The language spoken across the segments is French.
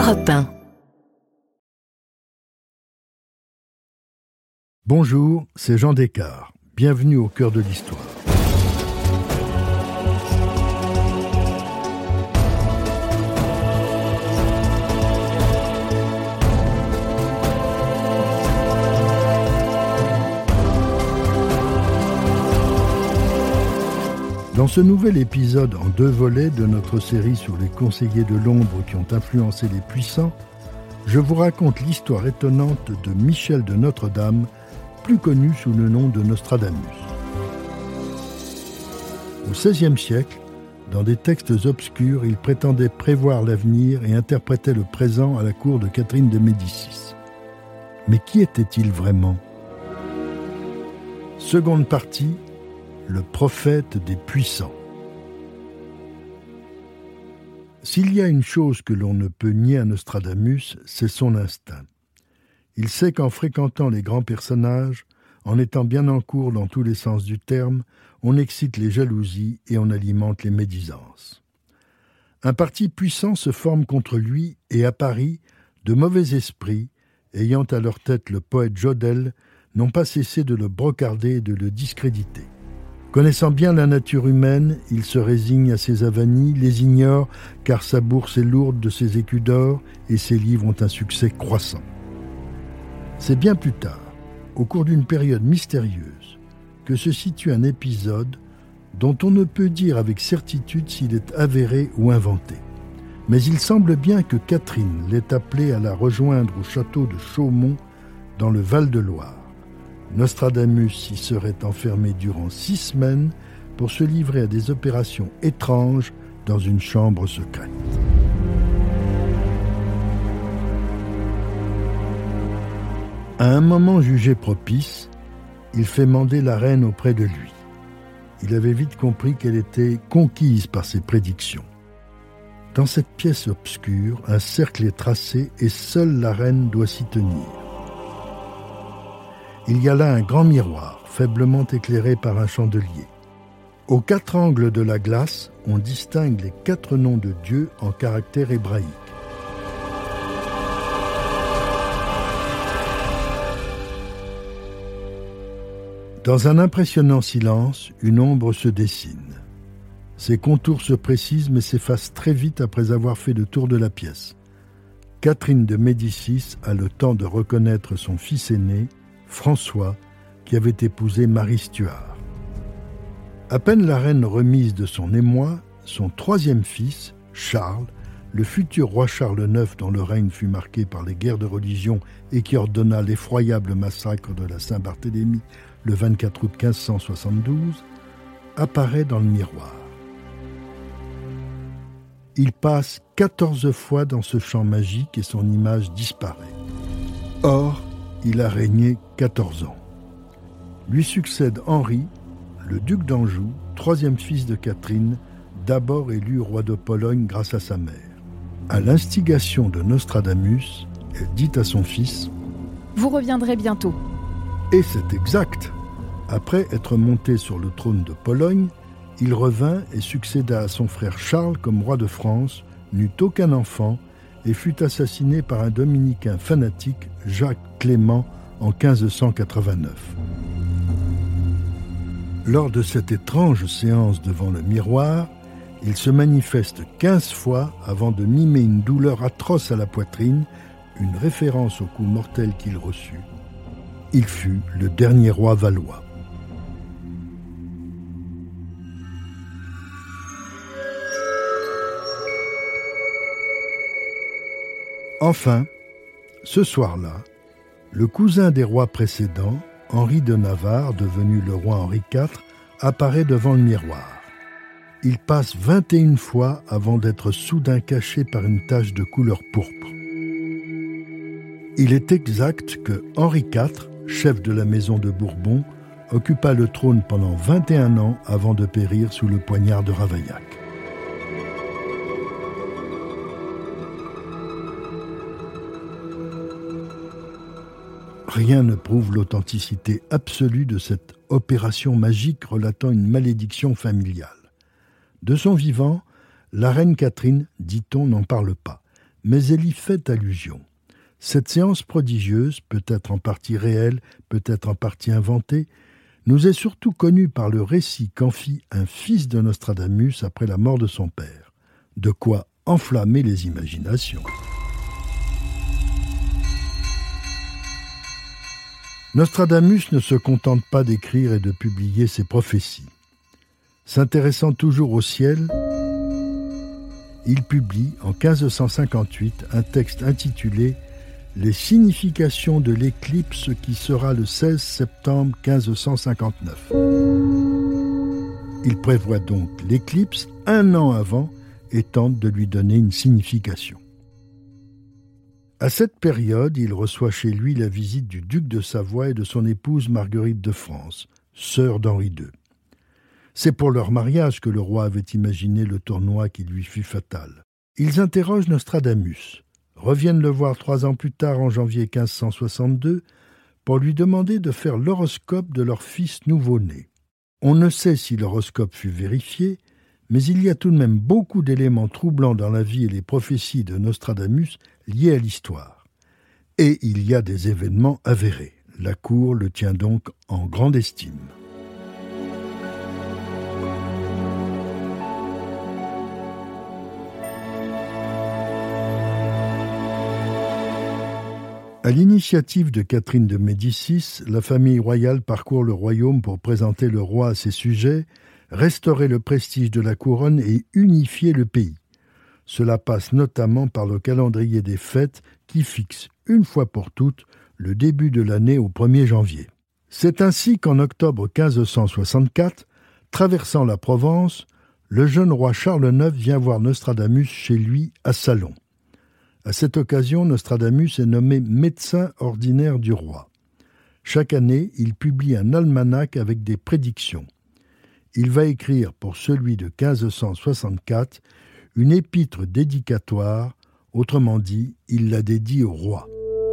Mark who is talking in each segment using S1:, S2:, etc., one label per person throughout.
S1: Europe 1.
S2: Bonjour, c'est Jean Descartes. Bienvenue au cœur de l'histoire. Dans ce nouvel épisode en 2 volets de notre série sur les conseillers de l'ombre qui ont influencé les puissants, je vous raconte l'histoire étonnante de Michel de Notre-Dame, plus connu sous le nom de Nostradamus. Au XVIe siècle, dans des textes obscurs, il prétendait prévoir l'avenir et interprétait le présent à la cour de Catherine de Médicis. Mais qui était-il vraiment ? Seconde partie, le prophète des puissants. S'il y a une chose que l'on ne peut nier à Nostradamus, c'est son instinct. Il sait qu'en fréquentant les grands personnages, en étant bien en cour dans tous les sens du terme, on excite les jalousies et on alimente les médisances. Un parti puissant se forme contre lui et à Paris, de mauvais esprits, ayant à leur tête le poète Jodelle, n'ont pas cessé de le brocarder et de le discréditer. Connaissant bien la nature humaine, il se résigne à ses avanies, les ignore car sa bourse est lourde de ses écus d'or et ses livres ont un succès croissant. C'est bien plus tard, au cours d'une période mystérieuse, que se situe un épisode dont on ne peut dire avec certitude s'il est avéré ou inventé. Mais il semble bien que Catherine l'ait appelé à la rejoindre au château de Chaumont dans le Val-de-Loire. Nostradamus y serait enfermé durant 6 semaines pour se livrer à des opérations étranges dans une chambre secrète. À un moment jugé propice, il fait mander la reine auprès de lui. Il avait vite compris qu'elle était conquise par ses prédictions. Dans cette pièce obscure, un cercle est tracé et seule la reine doit s'y tenir. Il y a là un grand miroir, faiblement éclairé par un chandelier. Aux 4 angles de la glace, on distingue les 4 noms de Dieu en caractères hébraïques. Dans un impressionnant silence, une ombre se dessine. Ses contours se précisent mais s'effacent très vite après avoir fait le tour de la pièce. Catherine de Médicis a le temps de reconnaître son fils aîné, François, qui avait épousé Marie Stuart. À peine la reine remise de son émoi, son 3e fils, Charles, le futur roi Charles IX dont le règne fut marqué par les guerres de religion et qui ordonna l'effroyable massacre de la Saint-Barthélemy le 24 août 1572, apparaît dans le miroir. Il passe 14 fois dans ce champ magique et son image disparaît. Or, il a régné 14 ans. Lui succède Henri, le duc d'Anjou, 3e fils de Catherine, d'abord élu roi de Pologne grâce à sa mère. À l'instigation de Nostradamus, elle dit à son fils «
S3: Vous reviendrez bientôt. »
S2: Et c'est exact. Après être monté sur le trône de Pologne, il revint et succéda à son frère Charles comme roi de France, n'eut aucun enfant et fut assassiné par un dominicain fanatique, Jacques Clément, en 1589. Lors de cette étrange séance devant le miroir, il se manifeste 15 fois avant de mimer une douleur atroce à la poitrine, une référence au coup mortel qu'il reçut. Il fut le dernier roi valois. Enfin, ce soir-là, le cousin des rois précédents, Henri de Navarre, devenu le roi Henri IV, apparaît devant le miroir. Il passe 21 fois avant d'être soudain caché par une tache de couleur pourpre. Il est exact que Henri IV, chef de la maison de Bourbon, occupa le trône pendant 21 ans avant de périr sous le poignard de Ravaillac. Rien ne prouve l'authenticité absolue de cette opération magique relatant une malédiction familiale. De son vivant, la reine Catherine, dit-on, n'en parle pas, mais elle y fait allusion. Cette séance prodigieuse, peut-être en partie réelle, peut-être en partie inventée, nous est surtout connue par le récit qu'en fit un fils de Nostradamus après la mort de son père. De quoi enflammer les imaginations. Nostradamus ne se contente pas d'écrire et de publier ses prophéties. S'intéressant toujours au ciel, il publie en 1558 un texte intitulé « Les significations de l'éclipse qui sera le 16 septembre 1559 ». Il prévoit donc l'éclipse un an avant et tente de lui donner une signification. À cette période, il reçoit chez lui la visite du duc de Savoie et de son épouse Marguerite de France, sœur d'Henri II. C'est pour leur mariage que le roi avait imaginé le tournoi qui lui fut fatal. Ils interrogent Nostradamus, reviennent le voir 3 ans plus tard en janvier 1562 pour lui demander de faire l'horoscope de leur fils nouveau-né. On ne sait si l'horoscope fut vérifié, mais il y a tout de même beaucoup d'éléments troublants dans la vie et les prophéties de Nostradamus liés à l'histoire. Et il y a des événements avérés. La cour le tient donc en grande estime. À l'initiative de Catherine de Médicis, la famille royale parcourt le royaume pour présenter le roi à ses sujets, restaurer le prestige de la couronne et unifier le pays. Cela passe notamment par le calendrier des fêtes qui fixe, une fois pour toutes, le début de l'année au 1er janvier. C'est ainsi qu'en octobre 1564, traversant la Provence, le jeune roi Charles IX vient voir Nostradamus chez lui à Salon. À cette occasion, Nostradamus est nommé médecin ordinaire du roi. Chaque année, il publie un almanach avec des prédictions. Il va écrire pour celui de 1564 une épître dédicatoire, autrement dit, il la dédie au roi.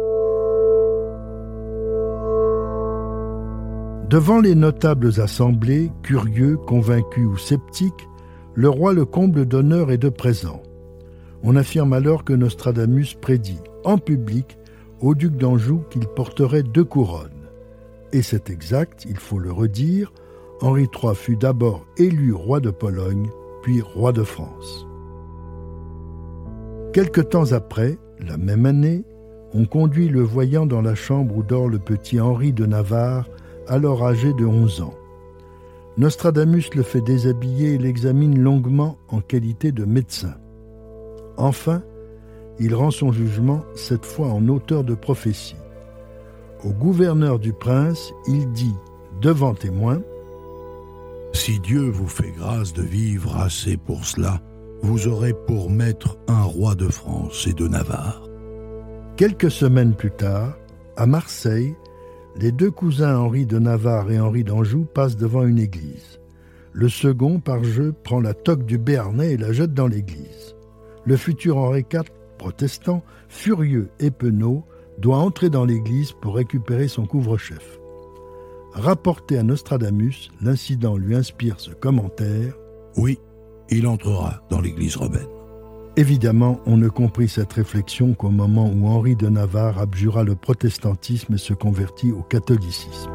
S2: Devant les notables assemblés, curieux, convaincus ou sceptiques, le roi le comble d'honneurs et de présents. On affirme alors que Nostradamus prédit, en public, au duc d'Anjou qu'il porterait 2 couronnes. Et c'est exact, il faut le redire, Henri III fut d'abord élu roi de Pologne, puis roi de France. Quelque temps après, la même année, on conduit le voyant dans la chambre où dort le petit Henri de Navarre, alors âgé de 11 ans. Nostradamus le fait déshabiller et l'examine longuement en qualité de médecin. Enfin, il rend son jugement, cette fois en auteur de prophétie. Au gouverneur du prince, il dit, devant témoins, «
S1: Si Dieu vous fait grâce de vivre assez pour cela, vous aurez pour maître un roi de France et de Navarre. »
S2: Quelques semaines plus tard, à Marseille, les 2 cousins Henri de Navarre et Henri d'Anjou passent devant une église. Le second, par jeu, prend la toque du Béarnais et la jette dans l'église. Le futur Henri IV, protestant, furieux et penaud, doit entrer dans l'église pour récupérer son couvre-chef. Rapporté à Nostradamus, l'incident lui inspire ce commentaire «
S1: Oui, il entrera dans l'église romaine. »
S2: Évidemment, on ne comprit cette réflexion qu'au moment où Henri de Navarre abjura le protestantisme et se convertit au catholicisme.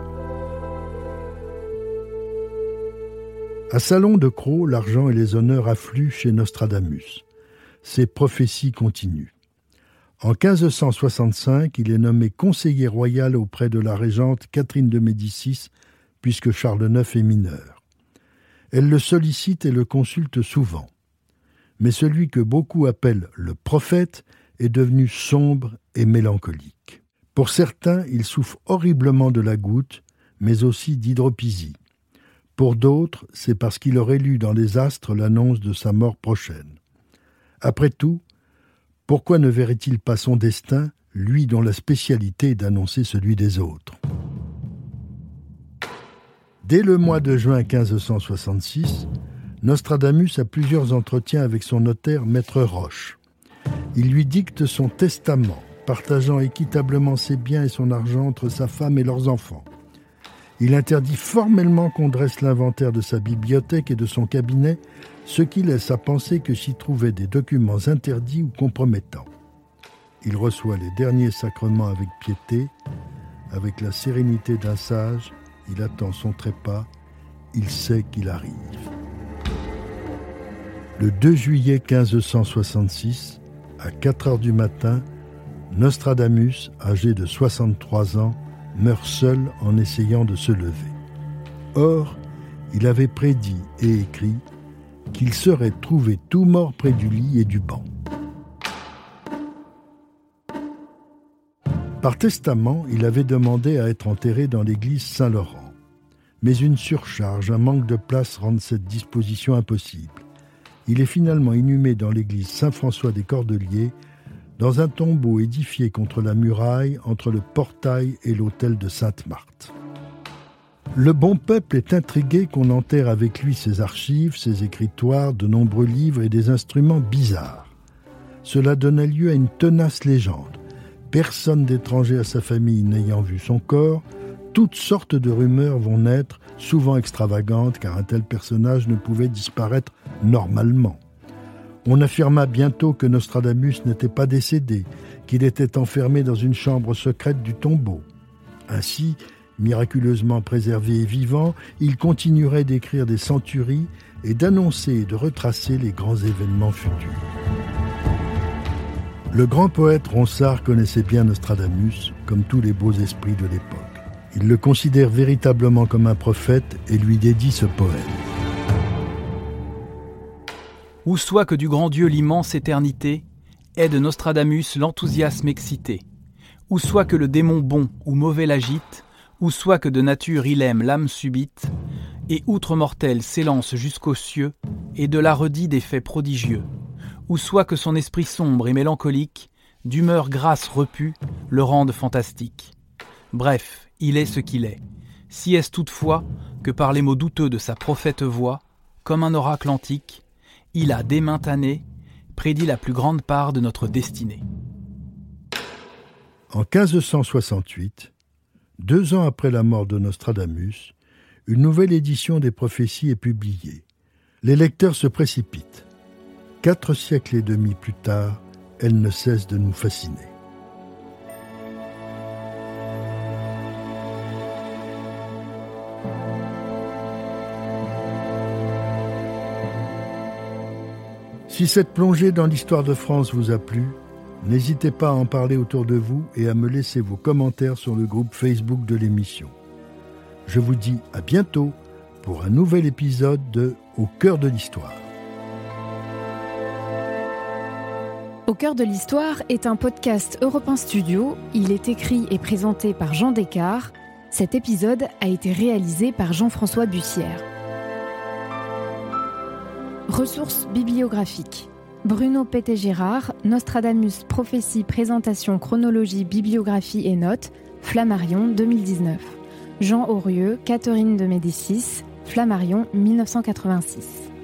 S2: À Salon de Crau, l'argent et les honneurs affluent chez Nostradamus. Ses prophéties continuent. En 1565, il est nommé conseiller royal auprès de la régente Catherine de Médicis, puisque Charles IX est mineur. Elle le sollicite et le consulte souvent. Mais celui que beaucoup appellent le prophète est devenu sombre et mélancolique. Pour certains, il souffre horriblement de la goutte, mais aussi d'hydropisie. Pour d'autres, c'est parce qu'il aurait lu dans les astres l'annonce de sa mort prochaine. Après tout, pourquoi ne verrait-il pas son destin, lui dont la spécialité est d'annoncer celui des autres ? Dès le mois de juin 1566, Nostradamus a plusieurs entretiens avec son notaire, Maître Roche. Il lui dicte son testament, partageant équitablement ses biens et son argent entre sa femme et leurs enfants. Il interdit formellement qu'on dresse l'inventaire de sa bibliothèque et de son cabinet, ce qui laisse à penser que s'y trouvaient des documents interdits ou compromettants. Il reçoit les derniers sacrements avec piété, avec la sérénité d'un sage. Il attend son trépas, il sait qu'il arrive. Le 2 juillet 1566, à 4 heures du matin, Nostradamus, âgé de 63 ans, meurt seul en essayant de se lever. Or, il avait prédit et écrit qu'il serait trouvé tout mort près du lit et du banc. Par testament, il avait demandé à être enterré dans l'église Saint-Laurent. Mais une surcharge, un manque de place rendent cette disposition impossible. Il est finalement inhumé dans l'église Saint-François des Cordeliers, dans un tombeau édifié contre la muraille entre le portail et l'autel de Sainte-Marthe. Le bon peuple est intrigué qu'on enterre avec lui ses archives, ses écritoires, de nombreux livres et des instruments bizarres. Cela donna lieu à une tenace légende. Personne d'étranger à sa famille n'ayant vu son corps, toutes sortes de rumeurs vont naître, souvent extravagantes, car un tel personnage ne pouvait disparaître normalement. On affirma bientôt que Nostradamus n'était pas décédé, qu'il était enfermé dans une chambre secrète du tombeau. Ainsi, miraculeusement préservé et vivant, il continuerait d'écrire des centuries et d'annoncer et de retracer les grands événements futurs. Le grand poète Ronsard connaissait bien Nostradamus, comme tous les beaux esprits de l'époque. Il le considère véritablement comme un prophète et lui dédie ce poème.
S3: Ou soit que du grand Dieu l'immense éternité ait de Nostradamus l'enthousiasme excité, ou soit que le démon bon ou mauvais l'agite, ou soit que de nature il aime l'âme subite, et outre mortel s'élance jusqu'aux cieux, et de là redit des faits prodigieux, ou soit que son esprit sombre et mélancolique, d'humeur grasse repue, le rende fantastique. Bref, il est ce qu'il est. Si est-ce toutefois que par les mots douteux de sa prophète voix, comme un oracle antique, il a dès maintes années prédit la plus grande part de notre destinée.
S2: En 1568, 2 ans après la mort de Nostradamus, une nouvelle édition des prophéties est publiée. Les lecteurs se précipitent. 4 siècles et demi plus tard, elle ne cesse de nous fasciner. Si cette plongée dans l'histoire de France vous a plu, n'hésitez pas à en parler autour de vous et à me laisser vos commentaires sur le groupe Facebook de l'émission. Je vous dis à bientôt pour un nouvel épisode de Au cœur de l'histoire.
S4: Au cœur de l'histoire est un podcast Europe 1 Studio. Il est écrit et présenté par Jean Descartes. Cet épisode a été réalisé par Jean-François Bussière. Ressources bibliographiques. Bruno Pété-Gérard, Nostradamus, prophétie, présentation, chronologie, bibliographie et notes, Flammarion 2019. Jean Aurieux, Catherine de Médicis, Flammarion 1986.